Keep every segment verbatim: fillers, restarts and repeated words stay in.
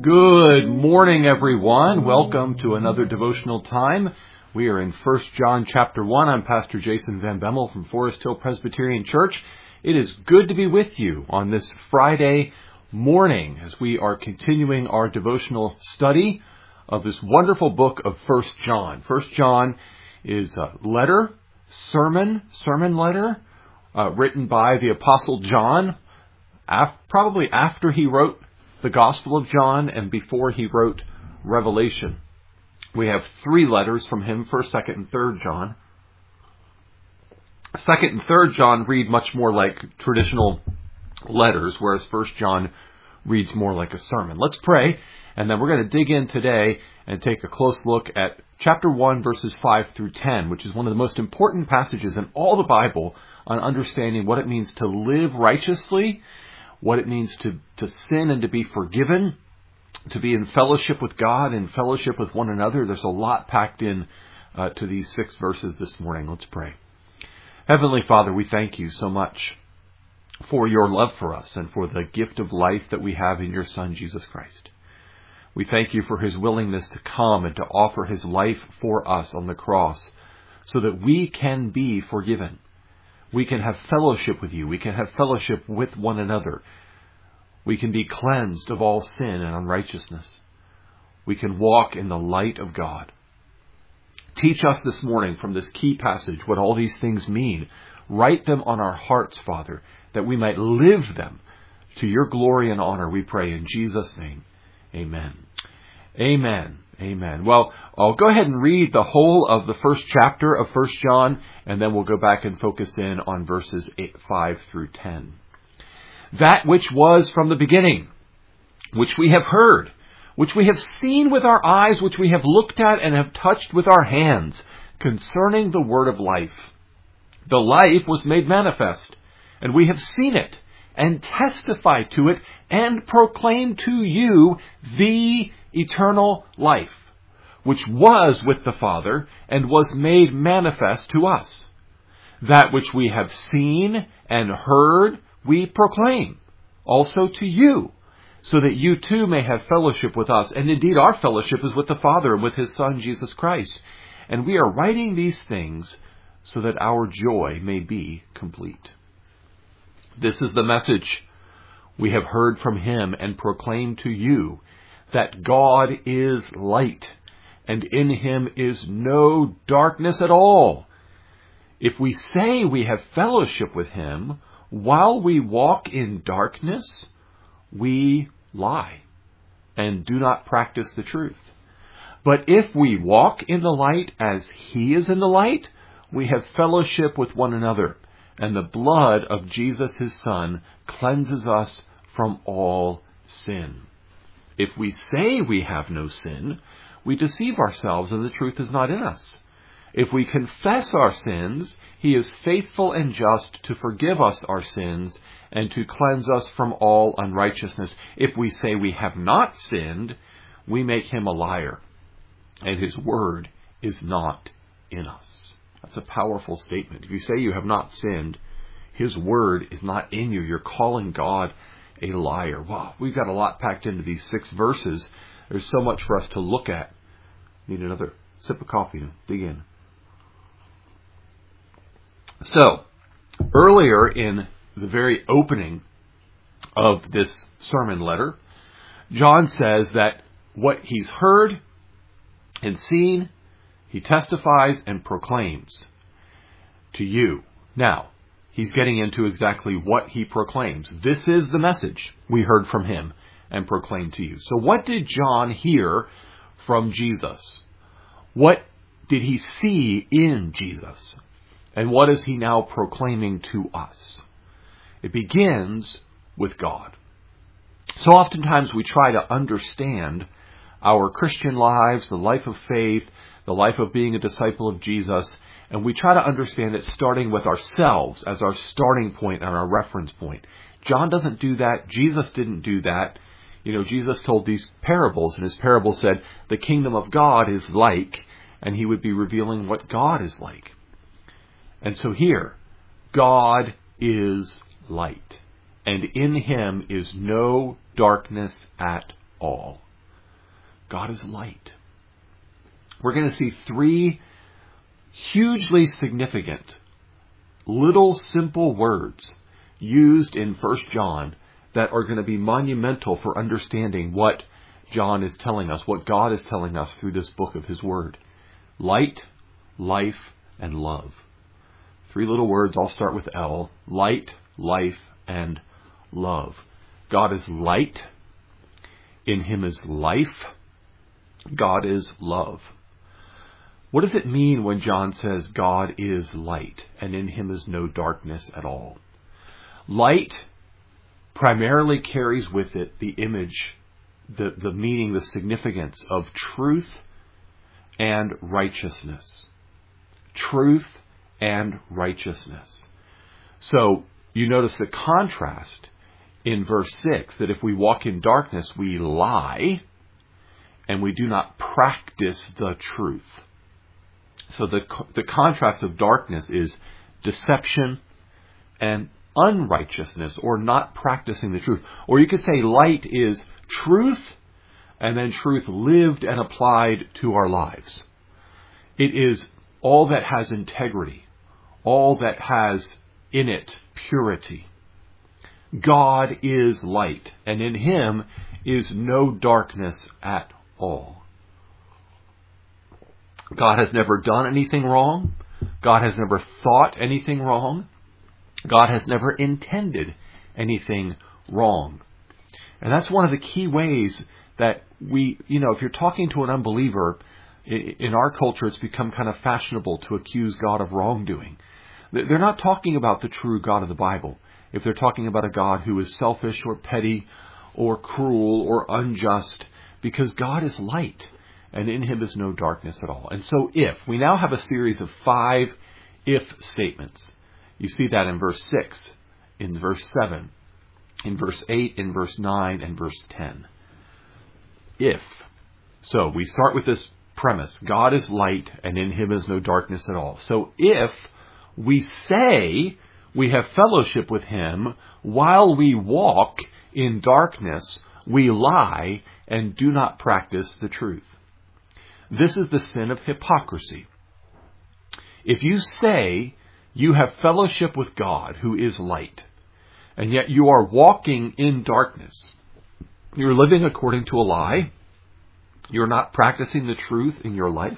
Good morning, everyone. Welcome to another devotional time. We are in First John chapter one. I'm Pastor Jason Van Bemmel from Forest Hill Presbyterian Church. It is good to be with you on this Friday morning as we are continuing our devotional study of this wonderful book of First John. First John is a letter, sermon, sermon letter, uh, written by the Apostle John, af- probably after he wrote the Gospel of John and before he wrote Revelation. We have three letters from him, First, Second, and Third John. Second and Third John read much more like traditional letters, whereas First John reads more like a sermon. Let's pray, and then we're going to dig in today and take a close look at chapter one, verses five through ten, which is one of the most important passages in all the Bible on understanding what it means to live righteously, what it means to, to sin and to be forgiven, to be in fellowship with God and fellowship with one another. There's a lot packed in uh, to these six verses this morning. Let's pray. Heavenly Father, we thank you so much for your love for us and for the gift of life that we have in your Son, Jesus Christ. We thank you for his willingness to come and to offer his life for us on the cross so that we can be forgiven. We can have fellowship with you. We can have fellowship with one another. We can be cleansed of all sin and unrighteousness. We can walk in the light of God. Teach us this morning from this key passage what all these things mean. Write them on our hearts, Father, that we might live them to your glory and honor, we pray in Jesus' name. Amen. Amen. Amen. Well, I'll go ahead and read the whole of the first chapter of First John, and then we'll go back and focus in on verses eight, five through ten. That which was from the beginning, which we have heard, which we have seen with our eyes, which we have looked at and have touched with our hands, concerning the word of life. The life was made manifest, and we have seen it, and testify to it, and proclaim to you the eternal life, which was with the Father, and was made manifest to us. That which we have seen and heard, we proclaim also to you, so that you too may have fellowship with us. And indeed, our fellowship is with the Father and with his Son, Jesus Christ. And we are writing these things so that our joy may be complete. This is the message we have heard from him and proclaimed to you, that God is light, and in him is no darkness at all. If we say we have fellowship with him while we walk in darkness, we lie and do not practice the truth. But if we walk in the light as he is in the light, we have fellowship with one another, and the blood of Jesus his Son cleanses us from all sin. If we say we have no sin, we deceive ourselves and the truth is not in us. If we confess our sins, he is faithful and just to forgive us our sins and to cleanse us from all unrighteousness. If we say we have not sinned, we make him a liar, and his word is not in us. That's a powerful statement. If you say you have not sinned, his word is not in you. You're calling God a liar. Wow, we've got a lot packed into these six verses. There's so much for us to look at. Need another sip of coffee to dig in. So, earlier in the very opening of this sermon letter, John says that what he's heard and seen, he testifies and proclaims to you. Now, he's getting into exactly what he proclaims. This is the message we heard from him and proclaimed to you. So what did John hear from Jesus? What did he see in Jesus? And what is he now proclaiming to us? It begins with God. So oftentimes we try to understand our Christian lives, the life of faith, the life of being a disciple of Jesus, and we try to understand it starting with ourselves as our starting point and our reference point. John doesn't do that. Jesus didn't do that. You know, Jesus told these parables, and his parable said, the kingdom of God is like, and he would be revealing what God is like. And so here, God is light, and in him is no darkness at all. God is light. We're going to see three hugely significant, little simple words used in First John that are going to be monumental for understanding what John is telling us, what God is telling us through this book of his word. Light, life, and love. Three little words. I'll start with L. Light, life, and love. God is light. In him is life. God is love. What does it mean when John says God is light and in him is no darkness at all? Light primarily carries with it the image, the, the meaning, the significance of truth and righteousness. Truth and righteousness. So you notice the contrast in verse six, that if we walk in darkness, we lie and we do not practice the truth. So the, the contrast of darkness is deception and unrighteousness, or not practicing the truth. Or you could say light is truth, and then truth lived and applied to our lives. It is all that has integrity, all that has in it purity. God is light, and in him is no darkness at all. God has never done anything wrong. God has never thought anything wrong. God has never intended anything wrong. And that's one of the key ways that we, you know, if you're talking to an unbeliever, in our culture it's become kind of fashionable to accuse God of wrongdoing. They're not talking about the true God of the Bible. If they're talking about a God who is selfish or petty or cruel or unjust, because God is light and in him is no darkness at all. And so if, we now have a series of five if statements. You see that in verse six, in verse seven, in verse eight, in verse nine, and verse ten. If. So we start with this premise. God is light and in him is no darkness at all. So if we say we have fellowship with him while we walk in darkness, we lie and do not practice the truth. This is the sin of hypocrisy. If you say you have fellowship with God who is light, and yet you are walking in darkness, you're living according to a lie, you're not practicing the truth in your life,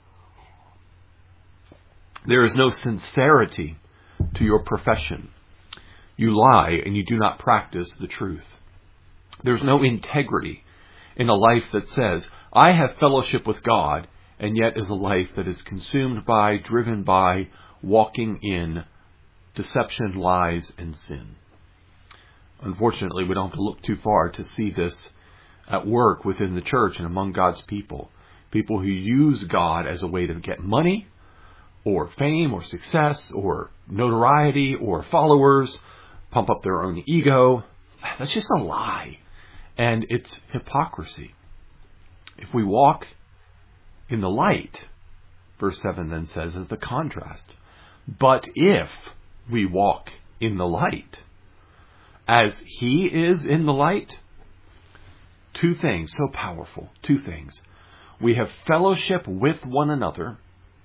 there is no sincerity to your profession. You lie and you do not practice the truth. There's no integrity in a life that says, I have fellowship with God, and yet is a life that is consumed by, driven by, walking in deception, lies, and sin. Unfortunately, we don't have to look too far to see this at work within the church and among God's people. People who use God as a way to get money, or fame, or success, or notoriety, or followers, pump up their own ego. That's just a lie. And it's hypocrisy. If we walk in the light, verse seven then says, is the contrast. But if we walk in the light, as he is in the light, two things so powerful, two things. We have fellowship with one another,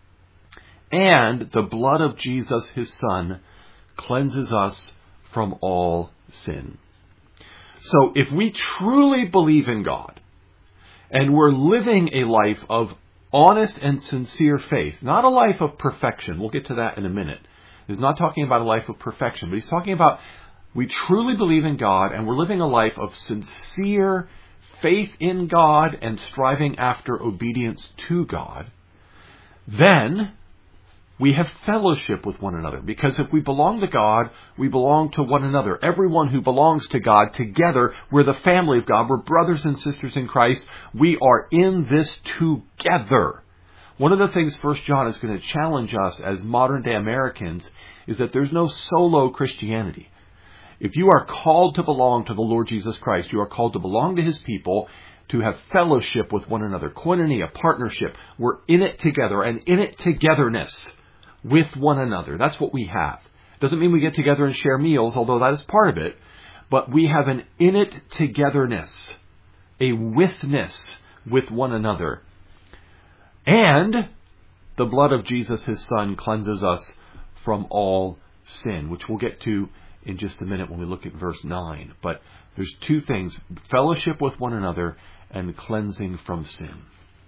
and the blood of Jesus, his Son, cleanses us from all sin. So if we truly believe in God, and we're living a life of honest and sincere faith, not a life of perfection, we'll get to that in a minute. He's not talking about a life of perfection, but he's talking about we truly believe in God, and we're living a life of sincere faith in God and striving after obedience to God, then we have fellowship with one another. Because if we belong to God, we belong to one another. Everyone who belongs to God, together, we're the family of God. We're brothers and sisters in Christ. We are in this together. One of the things First John is going to challenge us as modern day Americans is that there's no solo Christianity. If you are called to belong to the Lord Jesus Christ, you are called to belong to his people, to have fellowship with one another, koinonia, partnership. We're in it together, and in it togetherness with one another. That's what we have. Doesn't mean we get together and share meals, although that is part of it. But we have an in it togetherness, a withness with one another. And the blood of Jesus, his Son, cleanses us from all sin, which we'll get to in just a minute when we look at verse nine. But there's two things: fellowship with one another and cleansing from sin.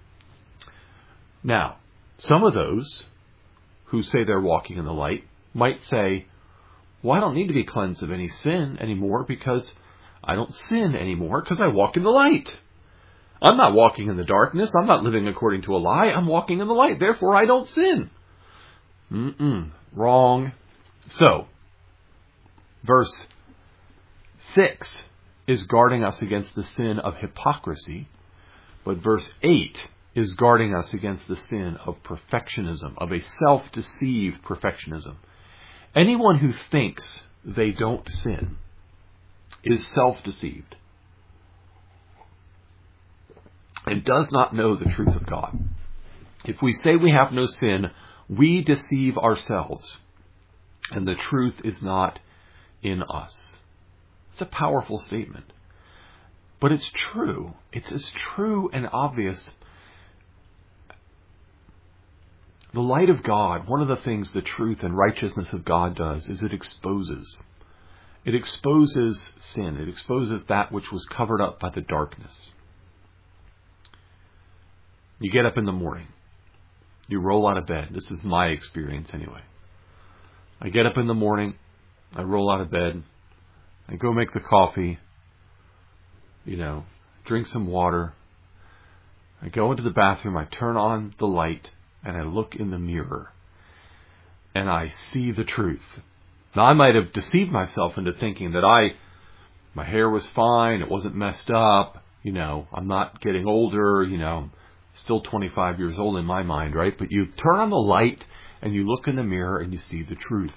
Now, some of those who say they're walking in the light might say, well, I don't need to be cleansed of any sin anymore because I don't sin anymore because I walk in the light. I'm not walking in the darkness. I'm not living according to a lie. I'm walking in the light. Therefore, I don't sin. Mm-mm. Wrong. So, verse six is guarding us against the sin of hypocrisy, but verse eight is guarding us against the sin of perfectionism, of a self-deceived perfectionism. Anyone who thinks they don't sin is self-deceived and does not know the truth of God. If we say we have no sin, we deceive ourselves, and the truth is not in us. It's a powerful statement, but it's true. It's as true and obvious. The light of God, one of the things the truth and righteousness of God does is it exposes. It exposes sin. It exposes that which was covered up by the darkness. You get up in the morning. You roll out of bed. This is my experience anyway. I get up in the morning. I roll out of bed. I go make the coffee. You know, drink some water. I go into the bathroom. I turn on the light. And I look in the mirror. And I see the truth. Now, I might have deceived myself into thinking that I, my hair was fine. It wasn't messed up. You know, I'm not getting older. You know, still twenty-five years old in my mind, right? But you turn on the light and you look in the mirror and you see the truth.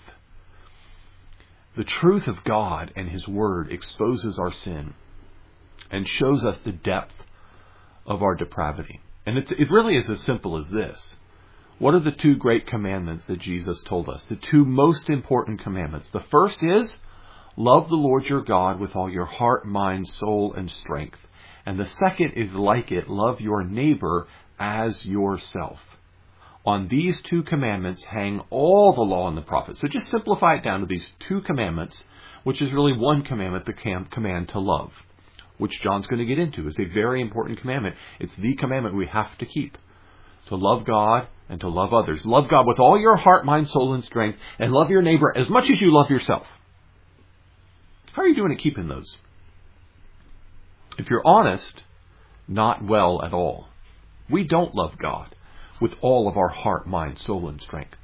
The truth of God and his word exposes our sin and shows us the depth of our depravity. And it's, it really is as simple as this. What are the two great commandments that Jesus told us? The two most important commandments. The first is, love the Lord your God with all your heart, mind, soul, and strength. And the second is like it, love your neighbor as yourself. On these two commandments hang all the law and the prophets. So just simplify it down to these two commandments, which is really one commandment, the command to love, which John's going to get into. It's a very important commandment. It's the commandment we have to keep. To love God and to love others. Love God with all your heart, mind, soul, and strength, and love your neighbor as much as you love yourself. How are you doing at keeping those? If you're honest, not well at all. We don't love God with all of our heart, mind, soul, and strength.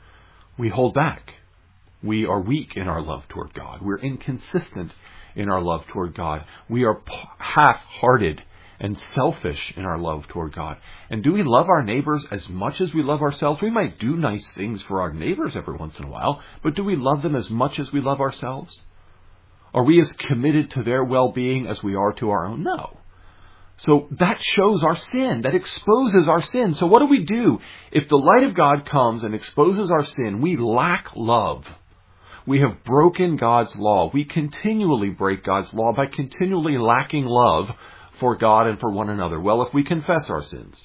We hold back. We are weak in our love toward God. We're inconsistent in our love toward God. We are half-hearted and selfish in our love toward God. And do we love our neighbors as much as we love ourselves? We might do nice things for our neighbors every once in a while, but do we love them as much as we love ourselves? Are we as committed to their well-being as we are to our own? No. So that shows our sin. That exposes our sin. So what do we do? If the light of God comes and exposes our sin, we lack love. We have broken God's law. We continually break God's law by continually lacking love for God and for one another. Well, if we confess our sins,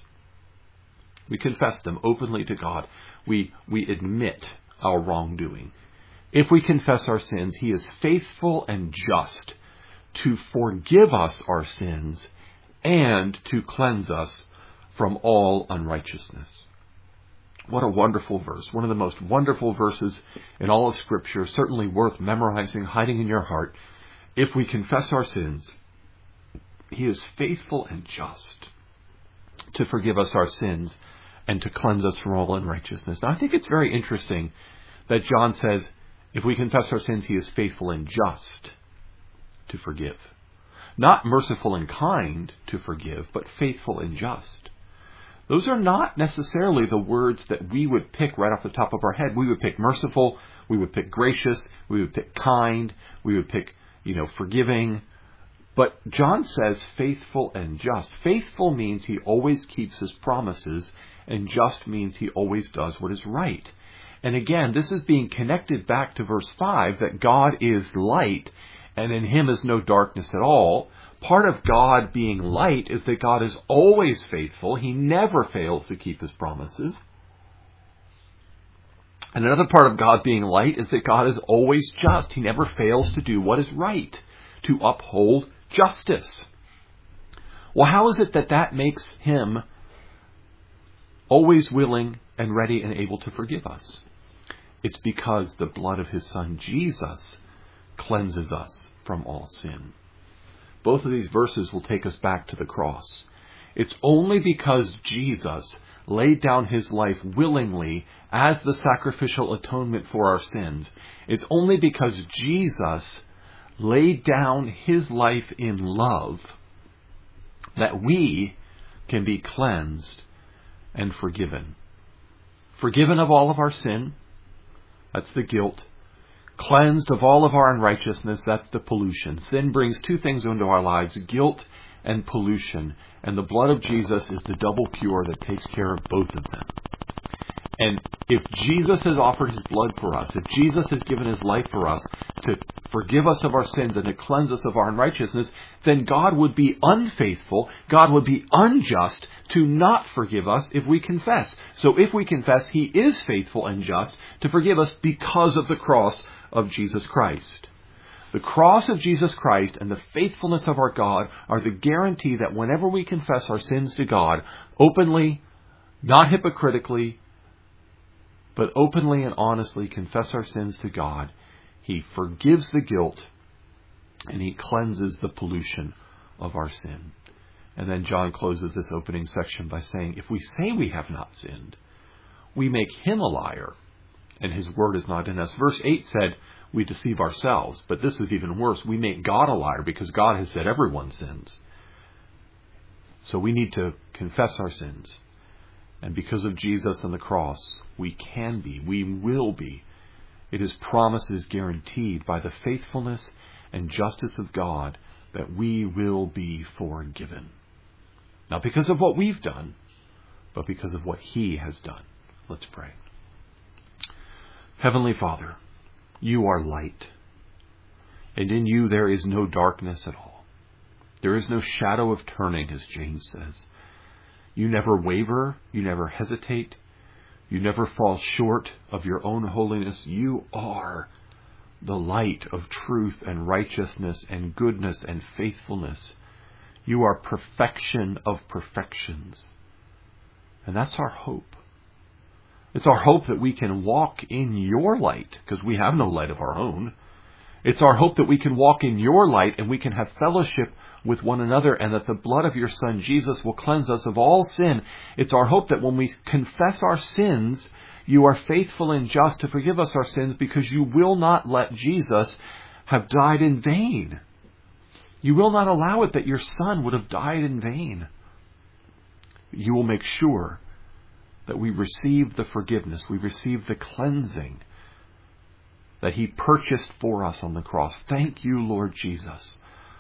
we confess them openly to God. We, we admit our wrongdoing. If we confess our sins, he is faithful and just to forgive us our sins and to cleanse us from all unrighteousness. What a wonderful verse. One of the most wonderful verses in all of Scripture, certainly worth memorizing, hiding in your heart. If we confess our sins, he is faithful and just to forgive us our sins and to cleanse us from all unrighteousness. Now, I think it's very interesting that John says, if we confess our sins, he is faithful and just to forgive. Not merciful and kind to forgive, but faithful and just. Those are not necessarily the words that we would pick right off the top of our head. We would pick merciful, we would pick gracious, we would pick kind, we would pick, you know, forgiving. But John says faithful and just. Faithful means he always keeps his promises, and just means he always does what is right. And again, this is being connected back to verse five, that God is light, and in him is no darkness at all. Part of God being light is that God is always faithful. He never fails to keep his promises. And another part of God being light is that God is always just. He never fails to do what is right, to uphold justice. Well, how is it that that makes him always willing and ready and able to forgive us? It's because the blood of his Son, Jesus, cleanses us from all sin. Both of these verses will take us back to the cross. It's only because Jesus laid down his life willingly as the sacrificial atonement for our sins. It's only because Jesus laid down his life in love that we can be cleansed and forgiven. Forgiven of all of our sin, that's the guilt. Cleansed of all of our unrighteousness, that's the pollution. Sin brings two things into our lives, guilt and pollution. And the blood of Jesus is the double cure that takes care of both of them. And if Jesus has offered his blood for us, if Jesus has given his life for us to forgive us of our sins and to cleanse us of our unrighteousness, then God would be unfaithful, God would be unjust to not forgive us if we confess. So if we confess, he is faithful and just to forgive us because of the cross of Jesus Christ. The cross of Jesus Christ and the faithfulness of our God are the guarantee that whenever we confess our sins to God, openly, not hypocritically, but openly and honestly confess our sins to God, he forgives the guilt and he cleanses the pollution of our sin. And then John closes this opening section by saying, if we say we have not sinned, we make him a liar, and his word is not in us. Verse eight said, we deceive ourselves, but this is even worse. We make God a liar because God has said everyone sins. So we need to confess our sins. And because of Jesus and the cross, we can be, we will be. It is promised, it is guaranteed by the faithfulness and justice of God that we will be forgiven. Not because of what we've done, but because of what he has done. Let's pray. Heavenly Father, you are light, and in you there is no darkness at all. There is no shadow of turning, as James says. You never waver, you never hesitate, you never fall short of your own holiness. You are the light of truth and righteousness and goodness and faithfulness. You are perfection of perfections. And that's our hope. It's our hope that we can walk in your light, because we have no light of our own. It's our hope that we can walk in your light and we can have fellowship with one another, and that the blood of your Son, Jesus, will cleanse us of all sin. It's our hope that when we confess our sins, you are faithful and just to forgive us our sins, because you will not let Jesus have died in vain. You will not allow it that your Son would have died in vain. You will make sure that we receive the forgiveness, we receive the cleansing that he purchased for us on the cross. Thank you, Lord Jesus,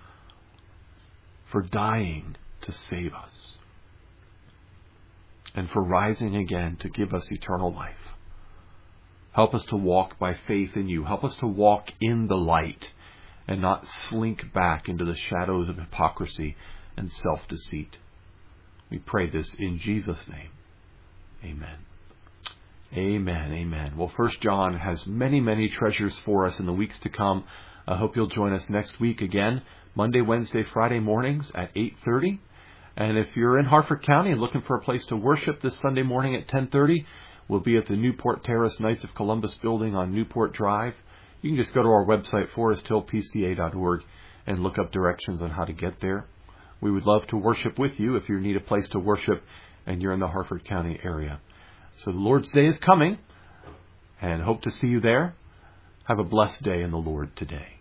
for dying to save us and for rising again to give us eternal life. Help us to walk by faith in you. Help us to walk in the light and not slink back into the shadows of hypocrisy and self-deceit. We pray this in Jesus' name. Amen. Amen. Amen. Well, First John has many, many treasures for us in the weeks to come. I hope you'll join us next week again, Monday, Wednesday, Friday mornings at eight thirty. And if you're in Harford County and looking for a place to worship this Sunday morning at ten thirty, we'll be at the Newport Terrace Knights of Columbus building on Newport Drive. You can just go to our website, forest hill p c a dot org, and look up directions on how to get there. We would love to worship with you if you need a place to worship and you're in the Harford County area. So the Lord's Day is coming, and hope to see you there. Have a blessed day in the Lord today.